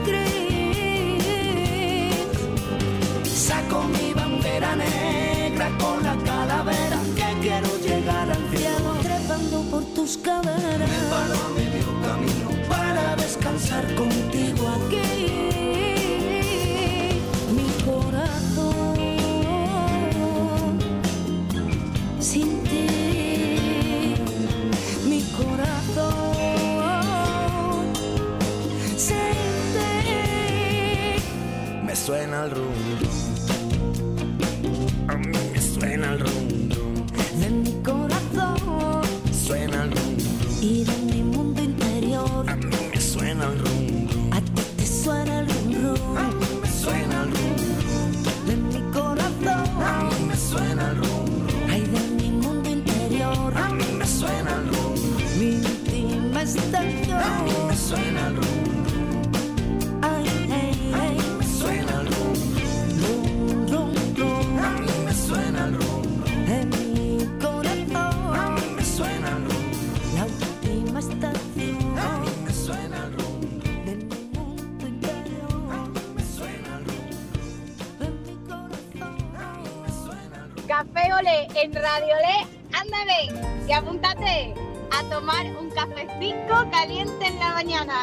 gris. Saco mi bandera negra con la calavera, que quiero llegar al cielo trepando por tus caderas. Me paro a medio camino para descansar contigo aquí. Mi corazón sin ti, mi corazón sin ti. Me suena el rum rum, a mí me suena el rum rum de mi corazón, suena el rum rum, y de mi mundo interior, a mí me suena el rum rum, a ti te suena el rum rum, a mí me suena el rum rum de mi corazón, a mí me suena el rum rum, ay, de mi mundo interior, a mí me suena el rum rum, mi íntima extensión, a mí me suena el rum rum, ay, ay, ay, me suena el rum rum, rum rum, a mí me suena el rum rum, de mi corazón, a mí me suena el rum rum, la última estación, a mí me suena el rum rum, de mi mundo interior, a mí me suena el rum rum, de mi corazón, a mí me suena el rum rum. Café Olé en Radio Olé, ándale, y apúntate a tomar un cafecito caliente en la mañana.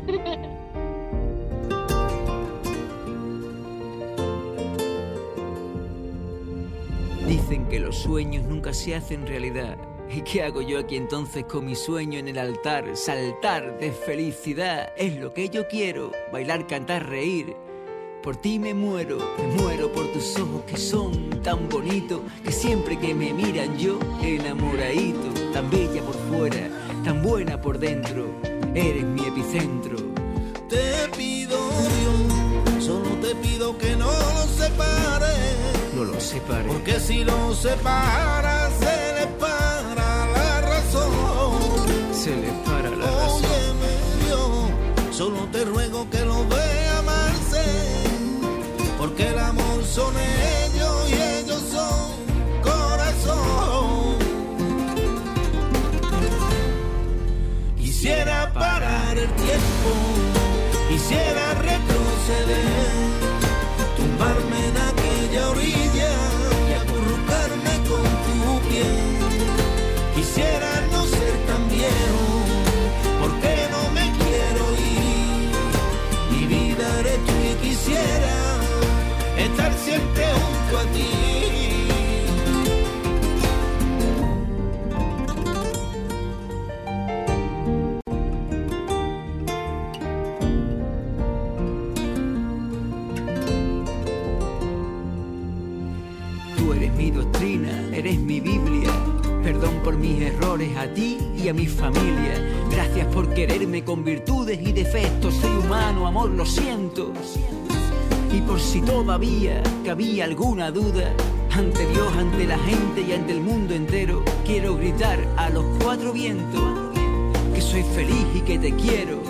Dicen que los sueños nunca se hacen realidad. ¿Y qué hago yo aquí entonces con mi sueño en el altar? Saltar de felicidad es lo que yo quiero. Bailar, cantar, reír. Por ti me muero por tus ojos que son tan bonitos, que siempre que me miran yo enamoradito. Tan bella por fuera, tan buena por dentro, eres mi epicentro. Te pido, Dios, solo te pido que no lo separes. No lo separes. Porque si lo separas se le para la razón. Se le para la razón. Óyeme, Dios, solo te ruego que lo vea amarse, porque el amor son ellos y ellos son corazón. Quisiera parar el tiempo, quisiera retroceder, tumbarme en aquella orilla y acurrucarme con tu piel. Quisiera no ser tan viejo, porque no me quiero ir. Mi vida eres tú y quisiera estar siempre junto a ti. Mi doctrina, eres mi Biblia. Perdón por mis errores a ti y a mi familia. Gracias por quererme con virtudes y defectos. Soy humano, amor, lo siento. Y por si todavía cabía alguna duda, ante Dios, ante la gente y ante el mundo entero, quiero gritar a los cuatro vientos que soy feliz y que te quiero.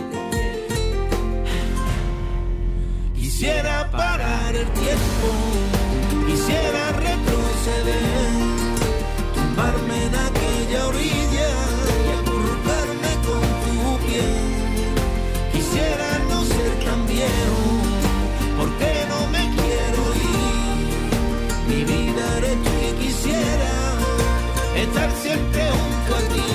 Quisiera parar el tiempo, quisiera retroceder, tumbarme en aquella orilla y acurrucarme con tu piel. Quisiera no ser tan viejo, porque no me quiero ir. Mi vida eres tú y quisiera estar siempre junto a ti.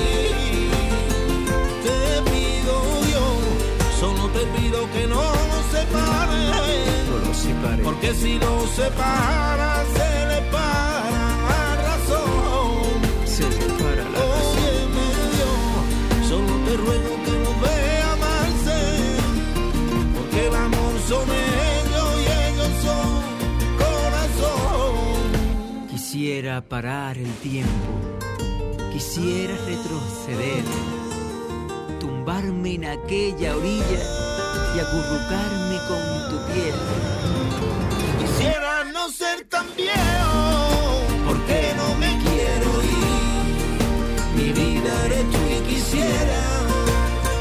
Te pido, Dios, solo te pido que no nos separes. No lo separes. Porque si lo separas se le para la razón. Se le para la razón. Óyeme, Dios, solo te ruego que lo vea amarse, porque el amor son ellos y ellos son corazón. Quisiera parar el tiempo, quisiera retroceder, tumbarme en aquella orilla y acurrucarme con tu piel. Quisiera no ser tan viejo, porque no me quiero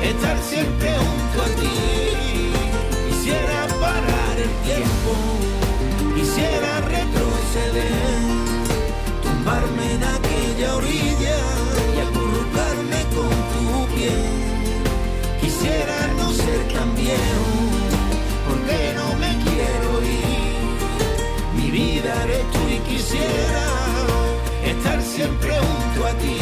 estar siempre junto a ti. Quisiera parar el tiempo, quisiera retroceder, tumbarme en aquella orilla y acurrucarme con tu piel. Quisiera no ser tan viejo, porque no me quiero ir. Mi vida eres tú y quisiera estar siempre junto a ti.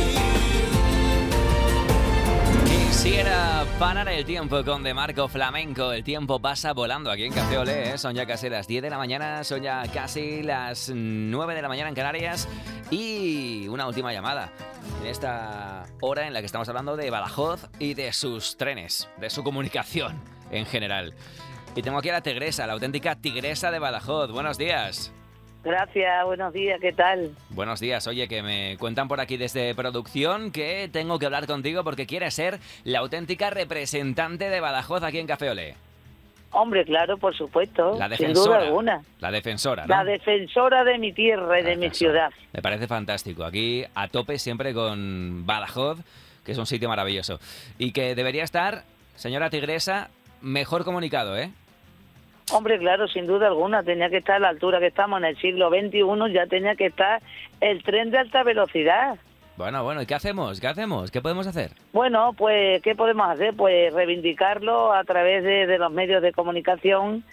Quisiera parar el tiempo con De Marco Flamenco. El tiempo pasa volando aquí en Café Olé, ¿eh? Son ya casi las 10 de la mañana, son ya casi las 9 de la mañana en Canarias. Y una última llamada en esta hora en la que estamos hablando de Badajoz y de sus trenes, de su comunicación en general. Y tengo aquí a la tigresa, la auténtica tigresa de Badajoz. Buenos días. Gracias, buenos días, ¿qué tal? Buenos días. Oye, que me cuentan por aquí desde producción que tengo que hablar contigo porque quieres ser la auténtica representante de Badajoz aquí en Café Olé. Hombre, claro, por supuesto, La sin defensora. duda alguna. La defensora, ¿no? La defensora de mi tierra y de mi ciudad. Me parece fantástico. Aquí a tope siempre con Badajoz, que es un sitio maravilloso. Y que debería estar, señora tigresa, mejor comunicado, ¿eh? Hombre, claro, sin duda alguna, tenía que estar a la altura que estamos en el siglo XXI, ya tenía que estar el tren de alta velocidad. Bueno, ¿y qué hacemos? ¿Qué hacemos? ¿Qué podemos hacer? Bueno, pues, ¿qué podemos hacer? Pues reivindicarlo a través de los medios de comunicación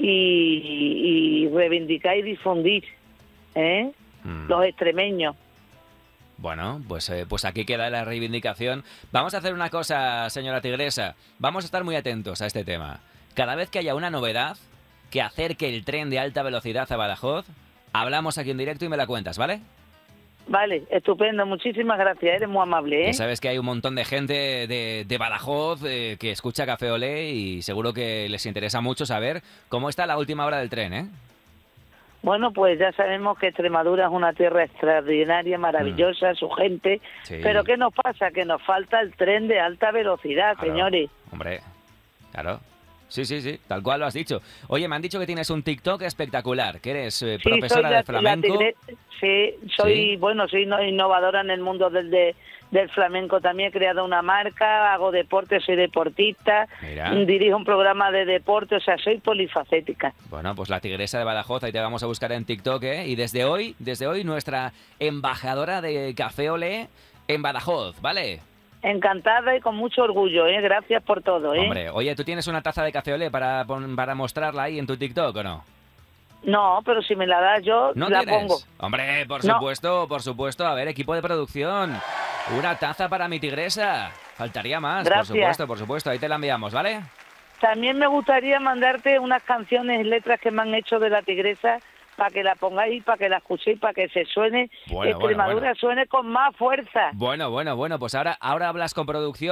y reivindicar y difundir, los extremeños. Bueno, pues aquí queda la reivindicación. Vamos a hacer una cosa, señora tigresa. Vamos a estar muy atentos a este tema. Cada vez que haya una novedad que acerque el tren de alta velocidad a Badajoz, hablamos aquí en directo y me la cuentas, ¿vale? Vale, estupendo, muchísimas gracias, eres muy amable, ¿eh? Ya sabes que hay un montón de gente de Badajoz que escucha Café Olé y seguro que les interesa mucho saber cómo está la última hora del tren, ¿eh? Bueno, pues ya sabemos que Extremadura es una tierra extraordinaria, maravillosa, su gente, Sí. pero ¿qué nos pasa? Que nos falta el tren de alta velocidad, Claro. señores. Hombre, claro. Sí, tal cual lo has dicho. Oye, me han dicho que tienes un TikTok espectacular, que eres profesora de flamenco. Soy innovadora en el mundo del flamenco también, he creado una marca, hago deporte, soy deportista, Mira. dirijo un programa de deporte, o sea, soy polifacética. Bueno, pues la tigresa de Badajoz, ahí te vamos a buscar en TikTok, ¿eh? Y desde hoy, nuestra embajadora de Café Olé en Badajoz, ¿vale? Encantada y con mucho orgullo, gracias por todo. Hombre, oye, ¿tú tienes una taza de Café Olé para mostrarla ahí en tu TikTok o no? No, pero si me la das yo, ¿No la tienes? pongo. Hombre, por No. supuesto. A ver, equipo de producción. Una taza para mi tigresa. Faltaría más, Gracias. por supuesto. Ahí te la enviamos, ¿vale? También me gustaría mandarte unas canciones, letras que me han hecho de la tigresa, para que la pongáis, para que la escuchéis, para que se suene, Bueno, Extremadura suene con más fuerza. Bueno, pues ahora hablas con producción.